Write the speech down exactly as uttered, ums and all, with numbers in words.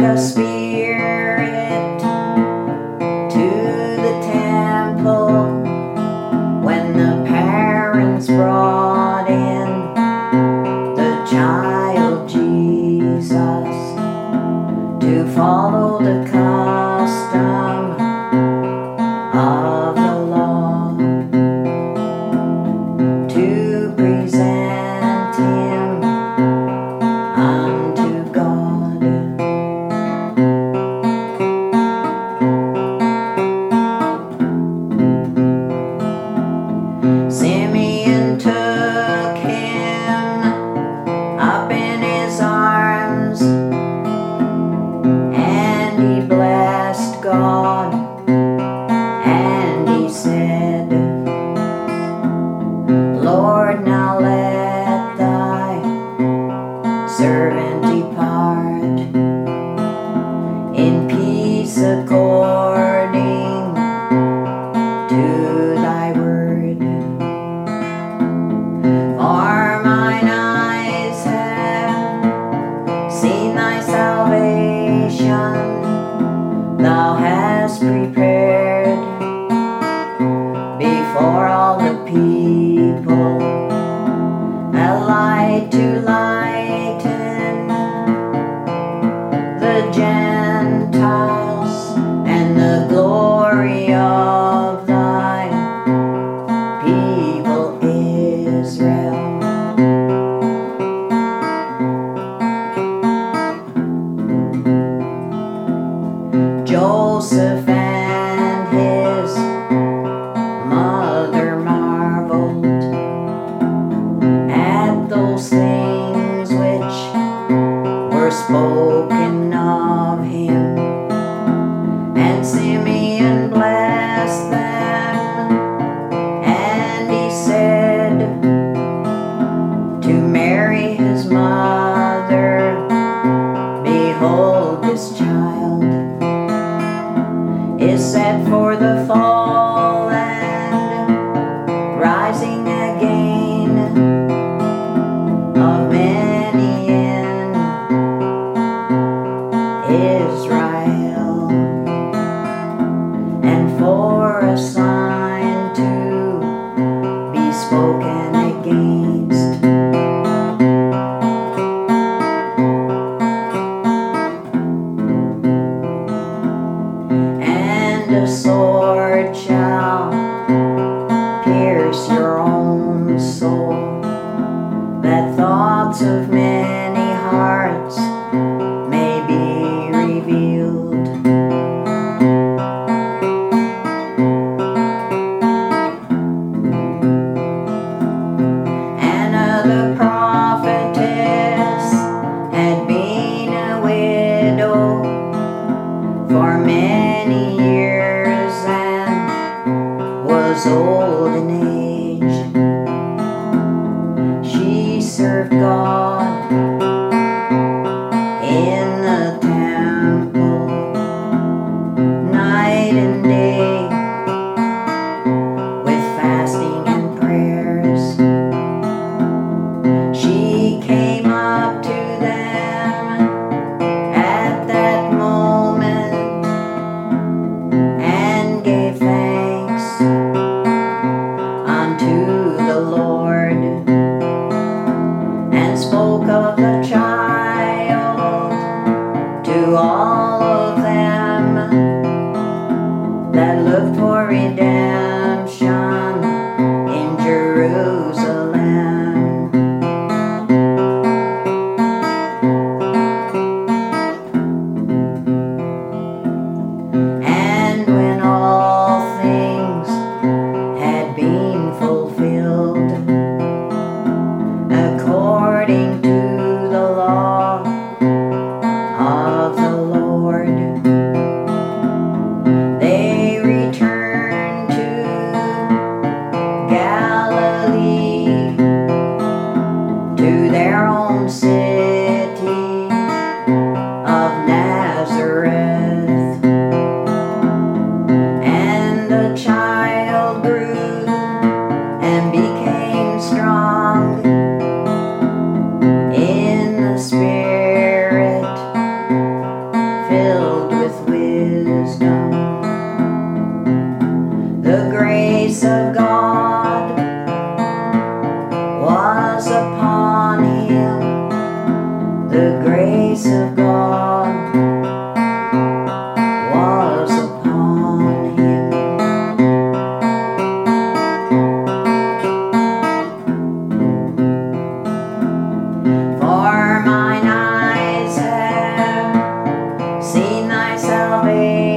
a spirit to the temple when the parents brought in the child Jesus to follow the custom of the law, to present him unto God. Simeon took him up in his arms, and he blessed God, and he said, Lord, now let thy servant depart in peace according to thy word. For mine eyes have seen thy salvation, thou hast prepared before all the people a light to lighten the Gentiles, and the glory of thy people Israel. Joseph and his mother marveled at those things which were spoken of him, and Simeon blessed them, and he said to Mary his mother, behold, this child is set for the fall and rising again my salvation.